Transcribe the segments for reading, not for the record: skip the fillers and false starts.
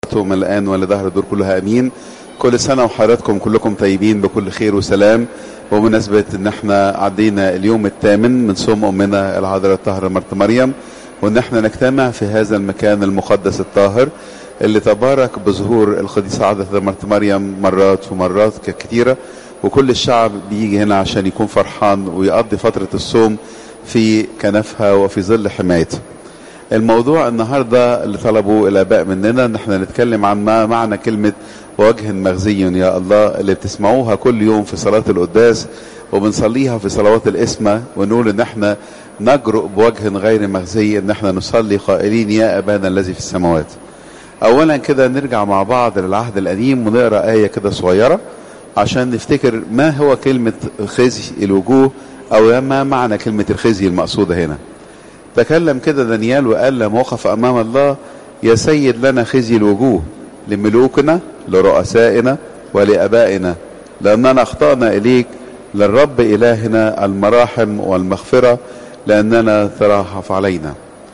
وقتهم الآن ولدهر الدور كلها أمين. كل سنة وحضراتكم كلكم طيبين بكل خير وسلام، وبمناسبة ان احنا عدينا اليوم الثامن من صوم أمنا العذراء الطاهرة مرت مريم، وان احنا نجتمع في هذا المكان المقدس الطاهر اللي تبارك بظهور القديسة عذراء مرت مريم مرات ومرات كثيرة، وكل الشعب بيجي هنا عشان يكون فرحان ويقضي فترة الصوم في كنفها وفي ظل حمايتها. الموضوع النهاردة اللي طلبوا الآباء مننا ان احنا نتكلم عن ما معنى كلمة وجه مخزي يا الله، اللي بتسمعوها كل يوم في صلاة القداس وبنصليها في صلوات القسمة، ونقول ان احنا نجرؤ بوجه غير مخزي ان احنا نصلي قائلين يا أبانا الذي في السماوات. اولا كده نرجع مع بعض للعهد القديم ونقرأ آية كده صغيرة عشان نفتكر ما هو كلمة خزي الوجوه، او ما معنى كلمة الخزي المقصودة هنا. تكلم كده دانيال وقال لما وقف امام الله يا سيد لنا خزي الوجوه لملوكنا لرؤسائنا ولأبائنا لأننا أخطأنا إليك، للرب إلهنا المراحم والمغفرة لأننا تراحف علينا.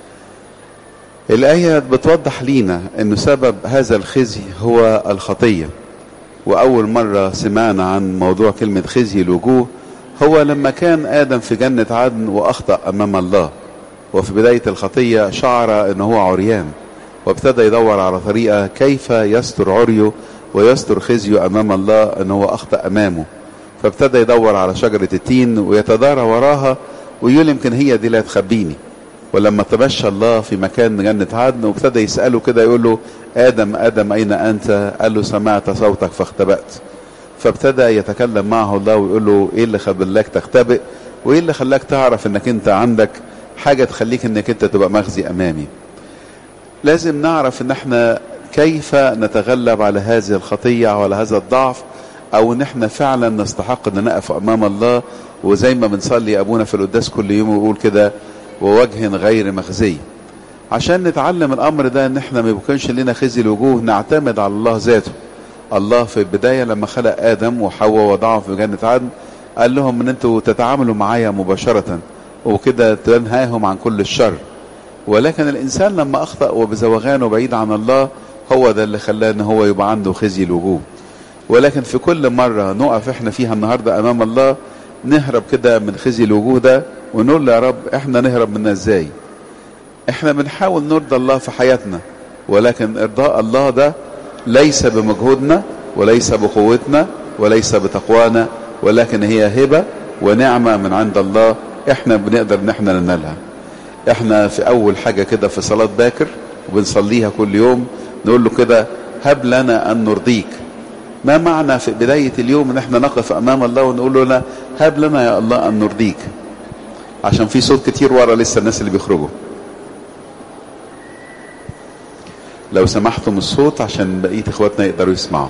الآية بتوضح لينا أن سبب هذا الخزي هو الخطية، وأول مرة سمعنا عن موضوع كلمة خزي الوجوه هو لما كان آدم في جنة عدن وأخطأ أمام الله، وفي بداية الخطية شعر أنه هو عريان، وابتدى يدور على طريقة كيف يستر عريه ويستر خزيه أمام الله أنه أخطأ أمامه، فابتدى يدور على شجرة التين ويتدارى وراها ويقول يمكن هي دي اللي هتخبيني. ولما تمشى الله في مكان جنة عدن وابتدى يسأله كده يقول له آدم آدم أين أنت؟ قال له سمعت صوتك فاختبأت. فابتدى يتكلم معه الله ويقول له إيه اللي خلاك تختبئ، وإيه اللي خلاك تعرف أنك أنت عندك حاجة تخليك أنك أنت تبقى مخزي أمامي. لازم نعرف ان احنا كيف نتغلب على هذه الخطية وعلى هذا الضعف، او ان احنا فعلا نستحق ان نقف امام الله، وزي ما بنصلي ابونا في القداس كل يوم ويقول كده ووجه غير مخزي. عشان نتعلم الامر ده ان احنا ما يكونش لنا خزي الوجوه، نعتمد على الله ذاته. الله في البداية لما خلق ادم وحواء وضعهم في جنة عدن قال لهم ان انتوا تتعاملوا معايا مباشرة وكده تنهاهم عن كل الشر، ولكن الإنسان لما أخطأ وبزوغانه بعيد عن الله هو ده اللي خلاه ان هو يبقى عنده خزي الوجوه. ولكن في كل مرة نقف احنا فيها النهاردة أمام الله نهرب كده من خزي الوجوه ده ونقول له يا رب احنا نهرب منها ازاي؟ احنا بنحاول نرضى الله في حياتنا، ولكن إرضاء الله ده ليس بمجهودنا وليس بقوتنا وليس بتقوانا، ولكن هي هبة ونعمة من عند الله احنا بنقدر ان احنا ننالها. احنا في اول حاجة كده في صلاة باكر وبنصليها كل يوم نقول له كده هب لنا ان نرضيك. ما معنى في بداية اليوم ان احنا نقف امام الله ونقول له لا هب لنا يا الله ان نرضيك؟ عشان في صوت كتير ورا لسه الناس اللي بيخرجوا، لو سمحتم الصوت عشان بقية اخواتنا يقدروا يسمعوا.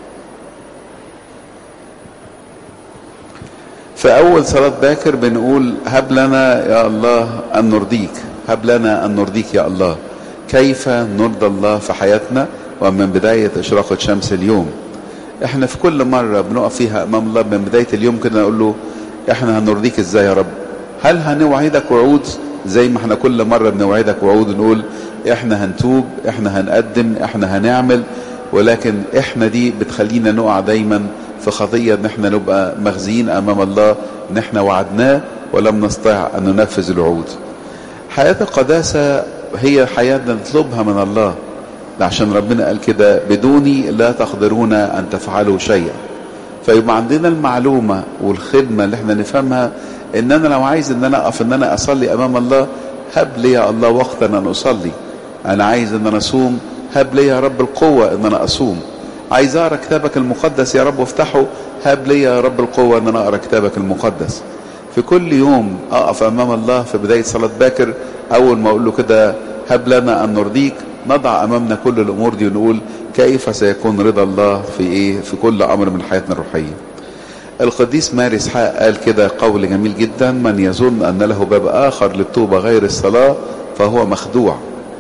في أول صلاة باكر بنقول هب لنا يا الله أن نرضيك، هب لنا أن نرضيك يا الله. كيف نرضى الله في حياتنا؟ ومن بداية إشراقة شمس اليوم. احنا في كل مرة بنقف فيها أمام الله من بداية اليوم كده نقول له احنا هنرضيك ازاي يا رب؟ هل هنوعدك وعود زي ما احنا كل مرة بنوعدك وعود نقول احنا هنتوب احنا هنقدم احنا هنعمل، ولكن احنا دي بتخلينا نقع دايما في خطية ان احنا نبقى مخزيين امام الله ان احنا وعدناه ولم نستطع ان ننفذ الوعود. حياة القداسة هي حياة نطلبها من الله، عشان ربنا قال كده بدوني لا تقدرون ان تفعلوا شيئا. فيبقى عندنا المعلومة والخدمة اللي احنا نفهمها ان انا لو عايز ان انا اقف ان انا اصلي امام الله هب لي يا الله وقتا ان اصلي. انا عايز ان انا اصوم هب لي يا رب القوة ان انا اصوم. عايز اقرا كتابك المقدس يا رب وافتحه هب لي يا رب القوة ان انا اقرا كتابك المقدس. في كل يوم اقف امام الله في بداية صلاة باكر اول ما اقول له كده هب لنا ان نرضيك نضع امامنا كل الامور دي ونقول كيف سيكون رضا الله في ايه في كل امر من حياتنا الروحية. القديس ماري اسحاق قال كده قول جميل جدا: من يظن ان له باب اخر للتوبة غير الصلاة فهو مخدوع.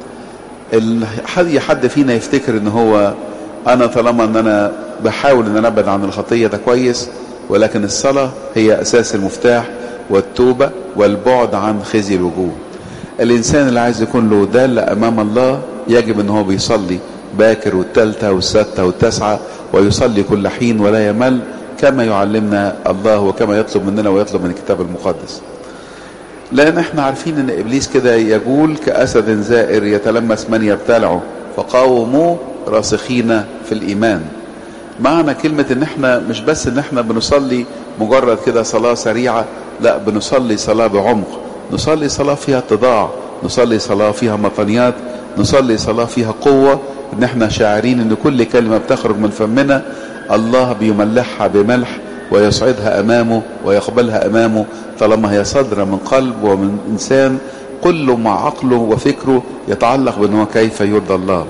حد فينا يفتكر ان هو انا طالما ان انا بحاول ان انا ابعد عن الخطية ده كويس، ولكن الصلاة هي اساس المفتاح والتوبة والبعد عن خزي الوجوه. الانسان اللي عايز يكون له دالة امام الله يجب ان هو بيصلي باكر والثالثة والسادسة والتاسعة، ويصلي كل حين ولا يمل كما يعلمنا الله وكما يطلب مننا ويطلب من الكتاب المقدس. لأن احنا عارفين ان إبليس كده يقول كأسد زائر يتلمس من يبتلعه، فقاوموا راسخين في الإيمان. معنى كلمة ان احنا مش بس ان احنا بنصلي مجرد كده صلاة سريعة، لا، بنصلي صلاة بعمق، نصلي صلاة فيها اتضاع، نصلي صلاة فيها مطنيات، نصلي صلاة فيها قوة، ان احنا شاعرين ان كل كلمة بتخرج من فمنا الله بيملحها بملح ويصعدها امامه ويقبلها امامه، طالما هي صادرة من قلب ومن انسان كله مع عقله وفكره يتعلق بانه كيف يرضى الله.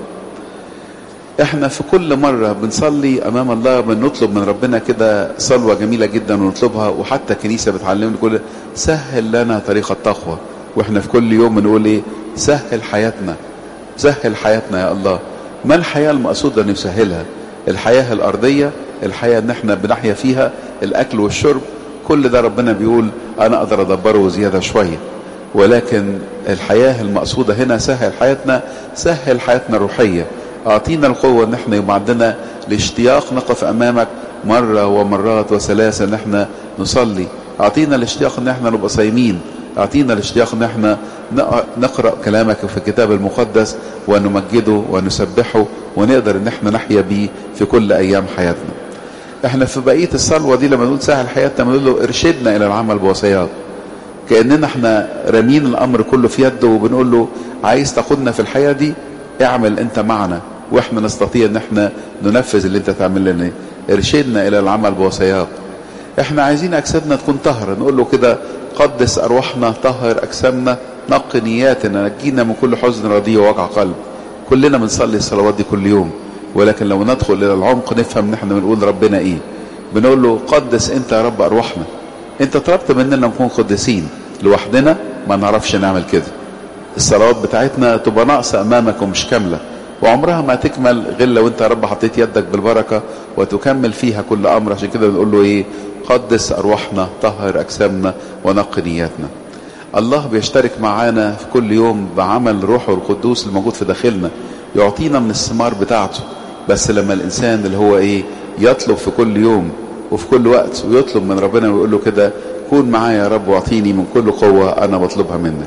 احنا في كل مرة بنصلي امام الله بنطلب من ربنا كده صلوة جميلة جدا ونطلبها، وحتى الكنيسة بتعلمنا كل سهل لنا طريق التقوى. واحنا في كل يوم بنقول ايه؟ سهل حياتنا، سهل حياتنا يا الله. ما الحياة المقصودة ان يسهلها؟ الحياة الارضية، الحياة ان احنا بنحيا فيها، الاكل والشرب، كل ده ربنا بيقول انا اقدر ادبره زيادة شوية. ولكن الحياة المقصودة هنا سهل حياتنا، سهل حياتنا الروحية. اعطينا القوة ان احنا يبقى عندنا الاشتياق نقف امامك مرة ومرات وثلاثة ان احنا نصلي. اعطينا الاشتياق ان احنا نبقى صايمين. اعطينا الاشتياق ان احنا نقرأ كلامك في الكتاب المقدس ونمجده ونسبحه، ونقدر ان احنا نحيا بيه في كل ايام حياتنا. احنا في بقية الصلوة دي لما نقول سهل حياتنا بنقول له ارشدنا الى العمل بوصاياك، كأننا احنا رامين الامر كله في يده وبنقول له عايز تاخدنا في الحياة دي، اعمل انت معنا واحنا نستطيع ان احنا ننفذ اللي انت تعمل لنا. ارشدنا الى العمل بوصاياك. احنا عايزين اجسادنا تكون طاهرة، نقول له كده قدس ارواحنا، طهر اجسامنا، نقي نياتنا، نجينا من كل حزن رضيع ووجع قلب. كلنا بنصلي الصلوات دي كل يوم، ولكن لو ندخل الى العمق نفهم ان احنا بنقول ربنا ايه. بنقول له قدس انت يا رب ارواحنا. انت طلبت مننا نكون قدسين، لوحدنا ما نعرفش نعمل كده. الصلوات بتاعتنا تبقى ناقصة امامك ومش كاملة، وعمرها ما تكمل غير لو انت يا رب حطيت يدك بالبركة وتكمل فيها كل امر. عشان كده بنقول له ايه؟ قدس ارواحنا، طهر اجسامنا، ونقي نياتنا. الله بيشترك معانا في كل يوم بعمل روحه القدوس الموجود في داخلنا، يعطينا من الثمار بتاعته. بس لما الانسان اللي هو ايه يطلب في كل يوم وفي كل وقت ويطلب من ربنا ويقول له كده كون معايا يا رب واعطيني من كل قوة انا بطلبها منك.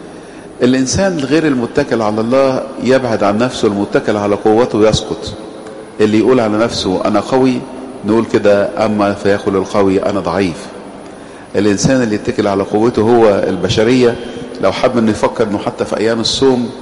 الانسان الغير المتكل على الله يبعد عن نفسه، المتكل على قوته يسقط. اللي يقول على نفسه انا قوي نقول كده اما فيقول القوي انا ضعيف. الانسان اللي يتكل على قوته هو البشرية، لو حب انه يفكر انه حتى في ايام الصوم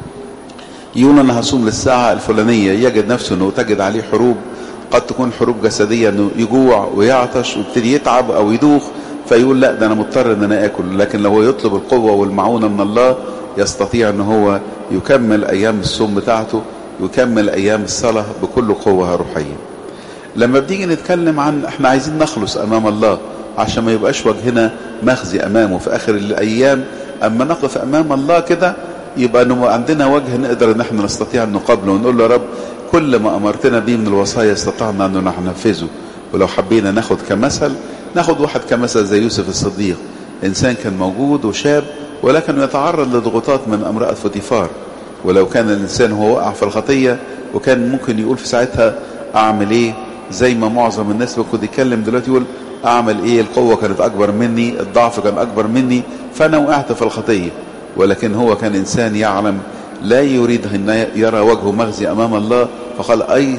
يقول انا هصوم للساعة الفلانية، يجد نفسه انه تجد عليه حروب، قد تكون حروب جسدية انه يجوع ويعطش ويبتدي يتعب او يدوخ، فيقول لا ده انا مضطر ان انا اكل. لكن لو هو يطلب القوة والمعونة من الله يستطيع ان هو يكمل ايام الصوم بتاعته، يكمل ايام الصلاة بكل قوة روحية. لما بنيجي نتكلم عن احنا عايزين نخلص امام الله عشان ما يبقاش وجهنا مخزي امامه في اخر الايام، اما نقف امام الله كده يبقى عندنا وجه نقدر ان احنا نستطيع ان نقابله ونقول له يا رب كل ما امرتنا به من الوصايا استطعنا ان ننفذه. ولو حبينا ناخد كمثل، ناخد واحد كمثل زي يوسف الصديق، انسان كان موجود وشاب ولكن يتعرض لضغوطات من امرأة فوتيفار. ولو كان الانسان هو وقع في الخطية وكان ممكن يقول في ساعتها اعمل ايه، زي ما معظم الناس بكون يتكلم دلوقتي يقول اعمل ايه، القوة كانت اكبر مني، الضعف كان اكبر مني، فانا وقعت في الخطية. ولكن هو كان انسان يعلم لا يريد ان يرى وجهه مخزي امام الله، فقال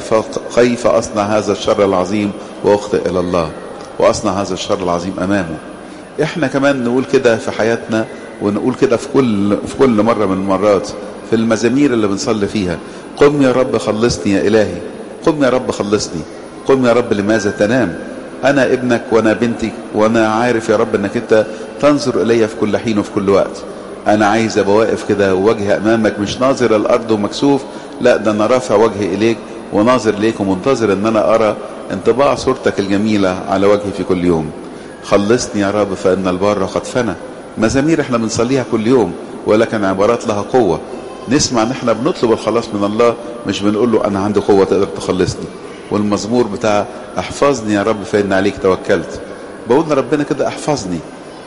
كيف اصنع هذا الشر العظيم واخطئ الى الله، واصنع هذا الشر العظيم امامه. احنا كمان نقول كده في حياتنا، ونقول كده في كل مرة من المرات في المزامير اللي بنصلي فيها، قم يا رب خلصني يا الهي، قم يا رب خلصني، قم يا رب لماذا تنام، انا ابنك وانا بنتك، وانا عارف يا رب انك انت تنظر الي في كل حين وفي كل وقت. انا عايز ابقى واقف كده وجه امامك، مش ناظر الارض ومكسوف، لا ده انا رافع وجهي اليك وناظر ليك ومنتظر ان انا ارى انطباع صورتك الجميلة على وجهي في كل يوم. خلصني يا رب فان البر قد فنى. مزامير احنا بنصليها كل يوم ولكن عبارات لها قوة. نسمع ان احنا بنطلب الخلاص من الله، مش بنقول له انا عندي قوة تقدر تخلصني. والمزمور بتاع احفظني يا رب فإن عليك توكلت، بقول لربنا كده احفظني،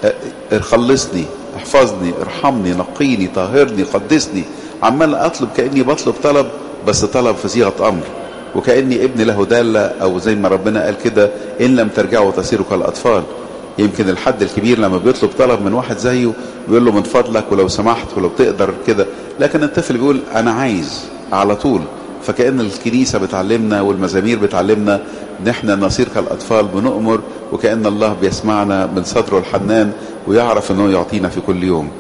خلصني، احفظني، ارحمني، نقيني، طهرني، قدسني. عمال اطلب كأني بطلب طلب بس طلب في صيغة امر، وكأني ابن له دالة، او زي ما ربنا قال كده ان لم ترجعوا تصيروا كالاطفال. يمكن الحد الكبير لما بيطلب طلب من واحد زيه بيقول له من فضلك ولو سمحت ولو تقدر كده، لكن الطفل بيقول انا عايز على طول. فكأن الكنيسة بتعلمنا والمزامير بتعلمنا ان احنا نصير كالاطفال، بنؤمر، وكأن الله بيسمعنا من صدره الحنان ويعرف انه يعطينا في كل يوم.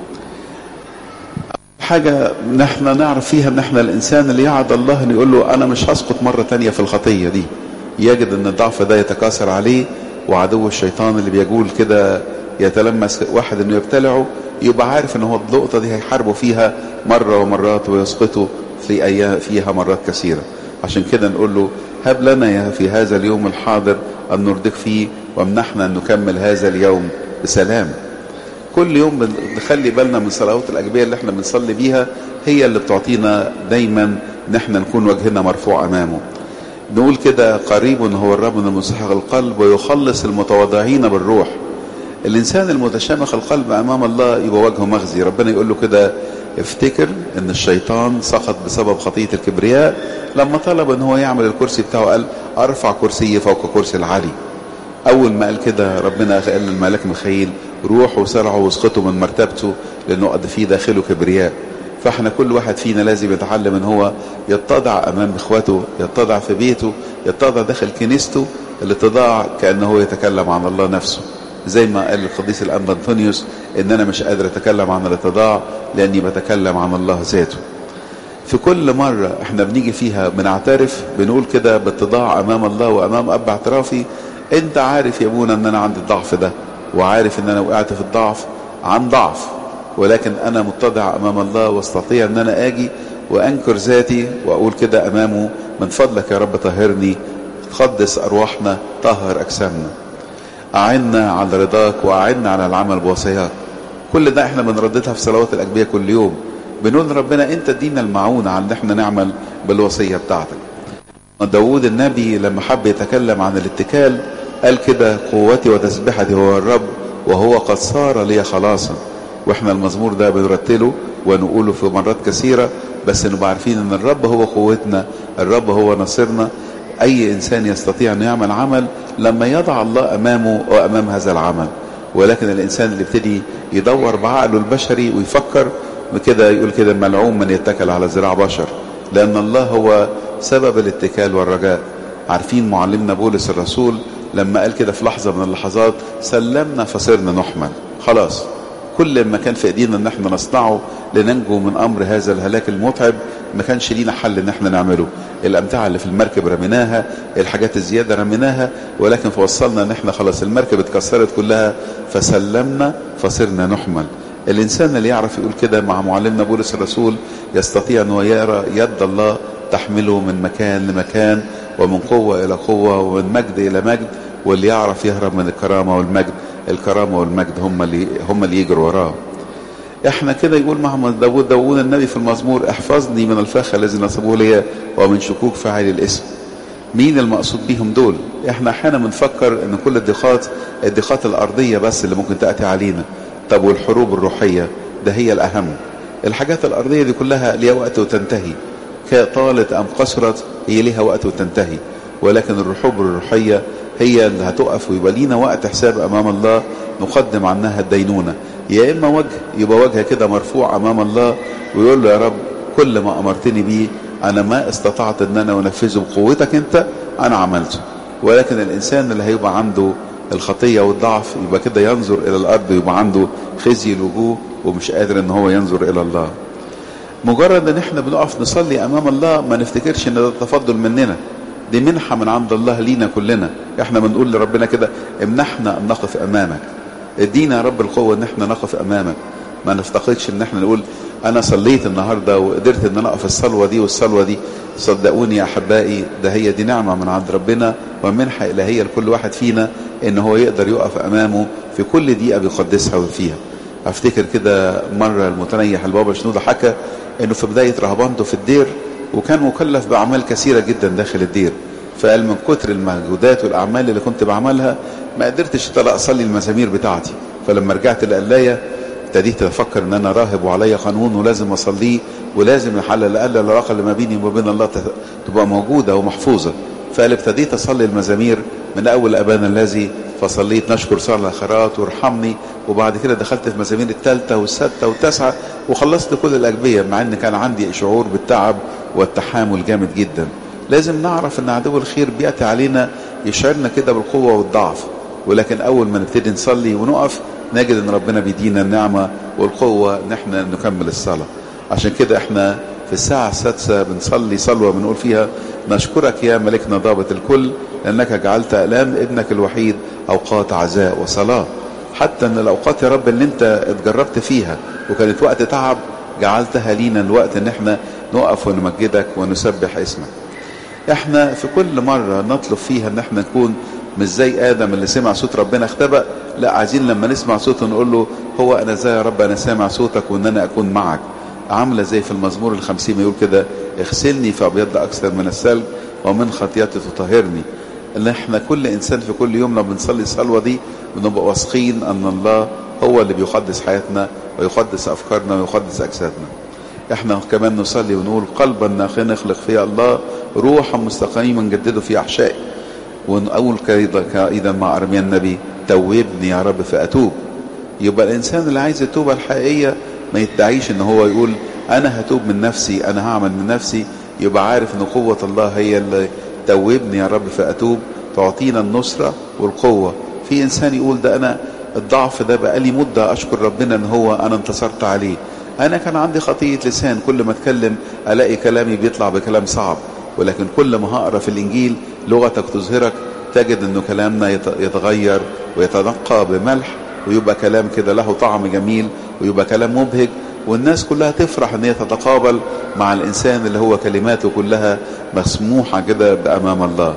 حاجة نحن نعرف فيها ان احنا الانسان اللي يعد الله ان يقول له انا مش هسقط مرة تانية في الخطية دي، يجد ان الضعف ده يتكاثر عليه، وعدو الشيطان اللي بيقول كده يتلمس واحد انه يبتلعه، يبقى عارف ان هو النقطة دي هيحاربه فيها مرة ومرات ويسقطه في ايام فيها مرات كثيرة. عشان كده نقول له هب لنا في هذا اليوم الحاضر ان نرضيك فيه، وامنحنا ان نكمل هذا اليوم بسلام. كل يوم بنخلي بالنا من صلوات الأجبية اللي احنا بنصلي بيها، هي اللي بتعطينا دايما ان احنا نكون وجهنا مرفوع امامه. نقول كده قريب هو الرب من المسحق القلب ويخلص المتواضعين بالروح. الانسان المتشامخ القلب امام الله يبقى وجهه مخزي. ربنا يقول له كده افتكر ان الشيطان سقط بسبب خطية الكبرياء لما طلب ان هو يعمل الكرسي بتاعه، قال ارفع كرسي فوق كرسي العلي. اول ما قال كده ربنا قال للملاك ميخائيل روحوا وسرعوا واسقطوا من مرتبته، لانه قد فيه داخله كبرياء. فاحنا كل واحد فينا لازم يتعلم ان هو يتضع امام اخواته، يتضع في بيته، يتضع داخل كنيسته. الاتضاع كأنه يتكلم عن الله نفسه، زي ما قال القديس الأنبا أنطونيوس ان انا مش قادر اتكلم عن الاتضاع لاني بتكلم عن الله ذاته. في كل مرة احنا بنيجي فيها بنعترف، بنقول كده باتضاع امام الله وامام اب اعترافي انت عارف يا ابونا ان انا عندي الضعف ده، وعارف ان انا وقعت في الضعف عن ضعف، ولكن انا متضع امام الله واستطيع ان انا اجي وانكر ذاتي واقول كده امامه من فضلك يا رب طهرني، تقدس ارواحنا، طهر اجسامنا، اعنا على رضاك واعنا على العمل بوصاياك. كل ده احنا بنرددها في صلوات الاجبيه كل يوم، بنقول ربنا انت ادينا المعونه على ان احنا نعمل بالوصيه بتاعتك. داود النبي لما حب يتكلم عن الاتكال قال كده قوتي وتسبحتي هو الرب وهو قد صار لي خلاصا. واحنا المزمور ده بنرتله ونقوله في مرات كثيرة، بس نبقى عارفين ان الرب هو قوتنا، الرب هو نصرنا. اي انسان يستطيع ان يعمل عمل لما يضع الله امامه وامام هذا العمل، ولكن الانسان اللي ابتدي يدور بعقله البشري ويفكر كده يقول كده ملعون من يتكل على ذراع بشر، لان الله هو سبب الاتكال والرجاء. عارفين معلمنا بولس الرسول لما قال كده في لحظة من اللحظات سلمنا فصرنا نحمل. خلاص كل ما كان في ايدينا ان احنا نصنعه لننجو من امر هذا الهلاك المتعب ما كانش لينا حل ان احنا نعمله. الامتعة اللي في المركب رميناها، الحاجات الزيادة رميناها، ولكن فوصلنا ان احنا خلاص المركب اتكسرت كلها فسلمنا فصرنا نحمل. الانسان اللي يعرف يقول كده مع معلمنا بولس الرسول يستطيع ان هو يرى يد الله تحمله من مكان لمكان ومن قوة الى قوة ومن مجد الى مجد، واللي يعرف يهرب من الكرامة والمجد، الكرامة والمجد هم اللي يجروا وراه. احنا كده يقول مع داود النبي في المزمور احفظني من الفخ الذي نصبوه لي ومن شكوك فاعل الاسم. مين المقصود بيهم دول؟ احنا احيانا بنفكر ان كل الضيقات الارضية بس اللي ممكن تأتي علينا. طب والحروب الروحية ده هي الاهم. الحاجات الارضية دي كلها ليها وقت وتنتهي، طالت ام قصرت هي ليها وقت وتنتهي، ولكن الحروب الروحية هي اللي هتقف ويبقى لينا وقت حساب امام الله نقدم عنها الدينونة. يا اما وجه يبقى وجه كده مرفوع امام الله ويقول له يا رب كل ما امرتني بيه انا ما استطعت ان انا انفذه بقوتك انت انا عملته. ولكن الانسان اللي هيبقى عنده الخطية والضعف يبقى كده ينظر الى الارض ويبقى عنده خزي الوجوه ومش قادر ان هو ينظر الى الله. مجرد ان احنا بنقف نصلي امام الله ما نفتكرش ان ده تفضل مننا، دي منحة من عند الله لينا كلنا. احنا بنقول لربنا كده امنحنا ان نقف امامك، ادينا يا رب القوة ان احنا نقف امامك. ما نفتقدش ان احنا نقول انا صليت النهاردة وقدرت ان انا اقف الصلوة دي والصلوة دي. صدقوني يا احبائي ده هي دي نعمة من عند ربنا ومنحة الهية لكل واحد فينا ان هو يقدر يقف امامه في كل دقيقة بيقدسها وفيها. افتكر كده مرة المتنيح البابا شنودة حكى انه في بداية رهبانته في الدير وكان مكلف باعمال كثيرة جدا داخل الدير، فقال من كتر المجهودات والاعمال اللي كنت بعملها ما قدرتش اصلي المزامير بتاعتي. فلما رجعت القلاية ابتديت افكر ان انا راهب وعليا قانون ولازم اصليه، ولازم على الاقل العلاقه اللي ما بيني وما بين الله تبقى موجوده ومحفوظه. فابتديت اصلي المزامير من اول ابانا الذي، فصليت نشكر صالح خيرات وارحمني، وبعد كده دخلت في مزامير الثالثه والسادسه والتاسعه وخلصت كل الاجبيه، مع ان كان عندي شعور بالتعب والتحامل جامد جدا. لازم نعرف ان عدو الخير بياتي علينا يشعرنا كده بالقوه والضعف، ولكن اول ما نبتدي نصلي ونقف نجد ان ربنا بيدينا النعمه والقوه ان احنا نكمل الصلاه. عشان كده احنا في الساعه السادسه بنصلي صلوه بنقول فيها: نشكرك يا ملكنا ضابط الكل، لانك جعلت الام ابنك الوحيد اوقات عزاء وصلاه. حتى ان الاوقات يا رب اللي انت اتجربت فيها وكانت وقت تعب جعلتها لينا الوقت ان احنا نقف ونمجدك ونسبح اسمك. احنا في كل مرة نطلب فيها ان احنا نكون مش زي ادم اللي سمع صوت ربنا اختبأ، لا، عايزين لما نسمع صوته نقول له: هو انا ازاي يا رب انا سامع صوتك وان انا اكون معك. عاملة زي في المزمور 50 يقول كده: اغسلني فابيض اكثر من الثلج ومن خطيئتي تطهرني. ان احنا كل انسان في كل يوم لما بنصلي الصلوة دي بنبقى واثقين ان الله هو اللي بيقدس حياتنا ويقدس افكارنا ويقدس اجسادنا. احنا كمان نصلي ونقول: قلبا ناقيا اخلق فيا الله، روحا مستقيما جدده في احشائي. ونقول ايضا مع ارميا النبي: توبني يا رب فاتوب. يبقى الانسان اللي عايز التوبه الحقيقيه ما يدعيش ان هو يقول انا هتوب من نفسي، انا هعمل من نفسي. يبقى عارف ان قوه الله هي اللي توبني يا رب فاتوب، تعطينا النصره والقوه. في انسان يقول: ده انا الضعف ده بقالي مده اشكر ربنا ان هو انا انتصرت عليه. انا كان عندي خطيه لسان، كل ما اتكلم الاقي كلامي بيطلع بكلام صعب، ولكن كل ما هقرا في الانجيل لغتك تظهرك تجد انه كلامنا يتغير ويتنقى بملح، ويبقى كلام كده له طعم جميل، ويبقى كلام مبهج، والناس كلها تفرح ان هي تتقابل مع الانسان اللي هو كلماته كلها مسموحه كده بامام الله.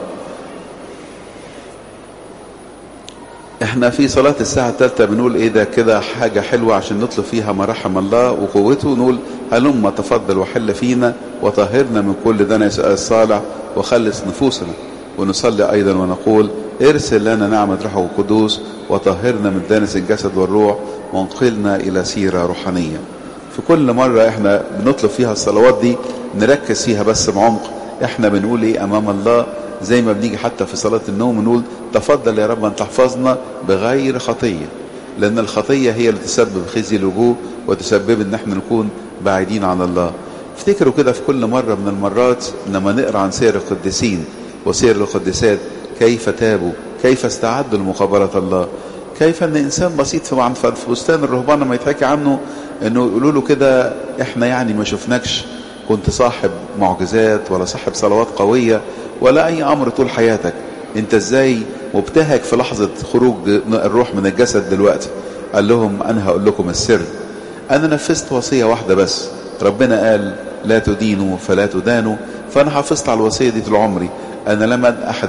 احنا في صلاة الساعة الثالثة بنقول ايه ده كده حاجة حلوة عشان نطلب فيها مراحم الله وقوته. نقول: هلما تفضل وحل فينا وطهرنا من كل دنس الصالح وخلص نفوسنا. ونصلي ايضا ونقول: ارسل لنا نعمة روحه القدوس وطهرنا من دنس الجسد والروح وانقلنا الى سيرة روحانية. في كل مرة احنا بنطلب فيها الصلوات دي نركز فيها بس بعمق احنا بنقول ايه امام الله. زي ما بنيجي حتى في صلاة النوم نقول: تفضل يا رب أن تحفظنا بغير خطية، لأن الخطية هي اللي تسبب خزي الوجوه وتسبب أن احنا نكون بعيدين عن الله. افتكروا كده في كل مرة من المرات لما نقرأ عن سير القديسين وسير القديسات كيف تابوا، كيف استعدوا لمقابلة الله، كيف أن إنسان بسيط في بستان الرهبان ما يتحكي عنه أنه يقولوا له كده: احنا يعني ما شفناكش كنت صاحب معجزات ولا صاحب صلوات قوية ولا أي أمر طول حياتك، انت ازاي مبتهج في لحظة خروج الروح من الجسد دلوقتي؟ قال لهم: انا هقول لكم السر، انا نفذت وصية واحدة بس. ربنا قال: لا تدينوا فلا تدانوا، فانا حافظت على الوصية دي طول عمري. انا لم ادن احد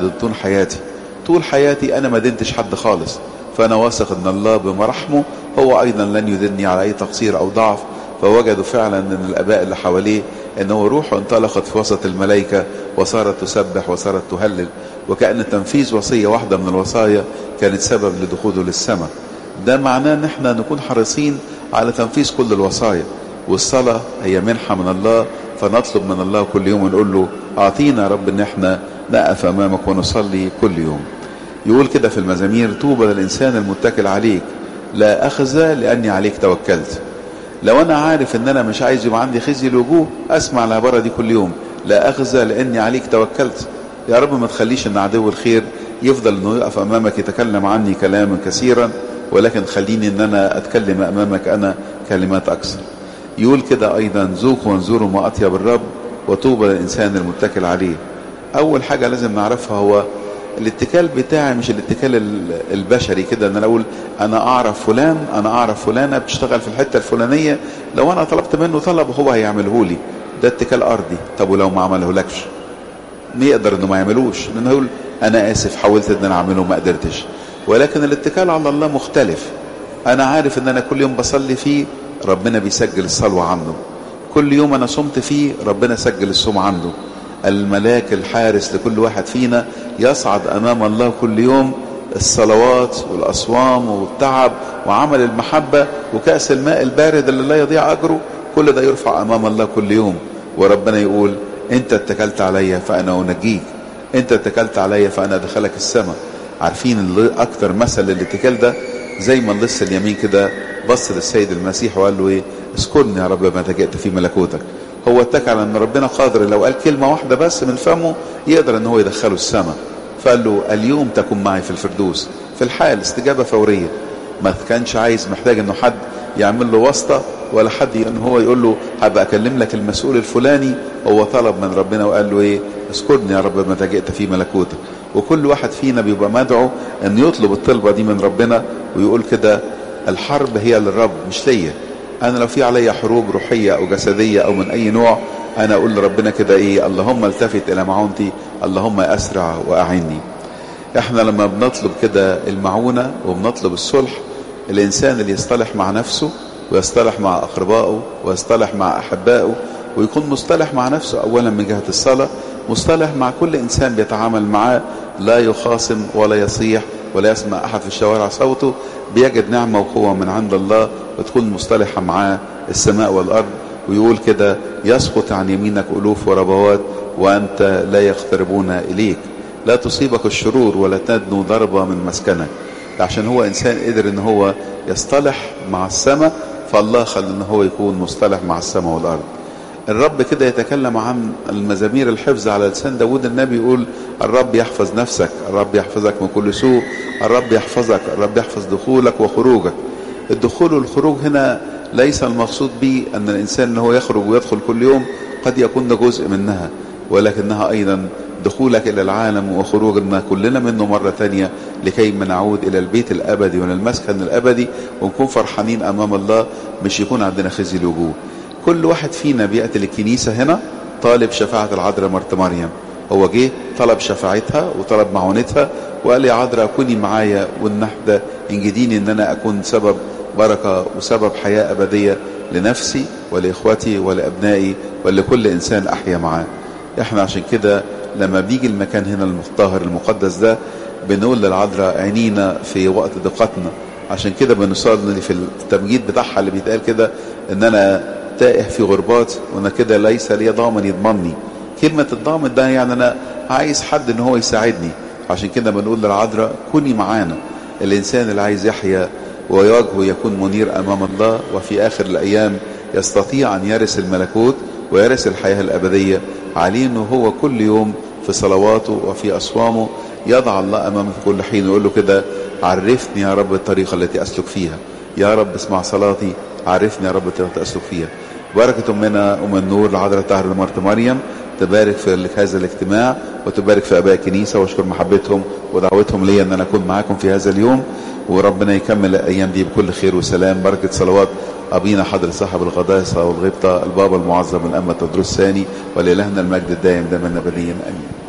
طول حياتي انا ما دنتش حد خالص. فانا واثق ان الله بمرحمه هو ايضا لن يدني على اي تقصير او ضعف. فوجدوا فعلا ان الاباء اللي حواليه انه روحه انطلقت في وسط الملائكة وصارت تسبح وصارت تهلل، وكأن تنفيذ وصية واحدة من الوصايا كانت سبب لدخوله للسماء. ده معناه ان احنا نكون حريصين على تنفيذ كل الوصايا. والصلاة هي منحة من الله، فنطلب من الله كل يوم ونقول له: اعطينا يا رب ان احنا نقف امامك ونصلي كل يوم. يقول كده في المزامير: طوبى للانسان المتكل عليك، لا اخزى لاني عليك توكلت. لو انا عارف ان انا مش عايز يبقى عندي خزي الوجوه اسمع العبارة دي كل يوم: لا اخزى لاني عليك توكلت. يا رب ما تخليش ان عدو الخير يفضل انه يقف امامك يتكلم عني كلاما كثيرا، ولكن خليني ان انا اتكلم امامك انا كلمات اكثر. يقول كده ايضا: ذوقوا وانظروا ما اطيب الرب وطوبى للانسان المتكل عليه. اول حاجة لازم نعرفها هو الاتكال بتاعي مش الاتكال البشري كده، ان انا اقول انا اعرف فلان انا اعرف فلانة بتشتغل في الحتة الفلانية، لو انا طلبت منه طلب هو هيعمله لي، ده اتكال ارضي. طب ولو ما عمله لكش ما يقدر انه ما يعملوش، لانه يقول انا اسف حاولت ان انا اعمله ما قدرتش. ولكن الاتكال على الله مختلف. انا عارف ان انا كل يوم بصلي فيه ربنا بيسجل الصلوة عنده، كل يوم انا صمت فيه ربنا سجل الصوم عنده. الملاك الحارس لكل واحد فينا يصعد امام الله كل يوم الصلوات والأصوام والتعب وعمل المحبة وكأس الماء البارد اللي لا يضيع أجره، كل ده يرفع أمام الله كل يوم، وربنا يقول أنت اتكلت عليا فأنا أنجيك، أنت اتكلت عليا فأنا أدخلك السماء. عارفين أكتر مثل للاتكال ده زي ما اللص اليمين كده بص للسيد المسيح وقال له إيه؟ اذكرني يا رب متى جئت في ملكوتك. هو اتكل على ان ربنا قادر لو قال كلمة واحدة بس من فمه يقدر ان هو يدخله السماء، فقال له اليوم تكون معي في الفردوس. في الحال استجابة فورية، ما كانش عايز محتاج انه حد يعمل له واسطة ولا حد ان هو يقول له هبقى اكلم لك المسؤول الفلاني. هو طلب من ربنا وقال له ايه؟ اذكرني يا رب متى جئت في ملكوتك. وكل واحد فينا بيبقى مدعو ان يطلب الطلبة دي من ربنا ويقول كده الحرب هي للرب مش ليا. انا لو في عليا حروب روحية او جسدية او من اي نوع، انا اقول لربنا كده ايه؟ اللهم التفت الى معونتي، اللهم اسرع واعني. احنا لما بنطلب كده المعونة وبنطلب الصلح، الانسان اللي يصطلح مع نفسه ويصطلح مع اقربائه ويصطلح مع احبائه ويكون مصطلح مع نفسه اولا من جهة الصلاة، مصطلح مع كل انسان بيتعامل معاه، لا يخاصم ولا يصيح ولا يسمع احد في الشوارع صوته، بيجد نعمة وقوة من عند الله وتكون مصطلحة معاه السماء والارض. ويقول كده يسقط عن يمينك الوف وربوات وانت لا يقتربون اليك، لا تصيبك الشرور ولا تدنو ضربة من مسكنك. عشان هو انسان قدر ان هو يصطلح مع السماء، فالله خلى ان هو يكون مصطلح مع السماء والارض. الرب كده يتكلم عن المزامير الحفظ على لسان داود النبي، يقول الرب يحفظ نفسك، الرب يحفظك من كل سوء، الرب يحفظك، الرب يحفظ دخولك وخروجك. الدخول والخروج هنا ليس المقصود به ان الانسان ان هو يخرج ويدخل كل يوم، قد يكون ده جزء منها، ولكنها ايضا دخولك الى العالم وخروجنا كلنا منه مرة تانية لكي ما نعود الى البيت الابدي والمسكن الابدي ونكون فرحانين امام الله، مش يكون عندنا خزي الوجوه. كل واحد فينا بيأتي للكنيسة هنا طالب شفاعة العذراء مرت مريم. هو جه طلب شفاعتها وطلب معونتها وقال لي يا عذراء كوني معايا والنحدة انجديني ان انا اكون سبب بركة وسبب حياة ابدية لنفسي ولإخوتي ولأبنائي ولكل انسان احيا معاه. احنا عشان كده لما بيجي المكان هنا المطهر المقدس ده بنقول للعذراء عينينا في وقت ضيقتنا. عشان كده بنصلي في التمجيد بتاعها اللي بيتقال كده ان انا تائه في غربات وانا كده ليس لي ضامن يضمني. كلمة الضامن ده يعني انا عايز حد ان هو يساعدني. عشان كده بنقول للعذراء كوني معانا. الانسان اللي عايز يحيا ووجهه يكون منير امام الله وفي اخر الايام يستطيع ان يرث الملكوت ويرث الحياة الابدية، عليه انه هو كل يوم في صلواته وفي اصوامه يضع الله امامه في كل حين ويقول له كده عرفني يا رب الطريقة التي اسلك فيها، يا رب اسمع صلاتي، عرفني يا رب الطريقة التي اسلك فيها. بركة أمنا أم النور العذراء الطاهرة مرت مريم تبارك في هذا الاجتماع وتبارك في أباء الكنيسة، واشكر محبتهم ودعوتهم لي أن أنا أكون معاكم في هذا اليوم، وربنا يكمل الأيام دي بكل خير وسلام. بركة صلوات أبينا حضر صاحب القداسة والغبطة البابا المعظم الأمة تدرس الثاني، ولإلهنا المجد الدائم دائما أبديا آمين.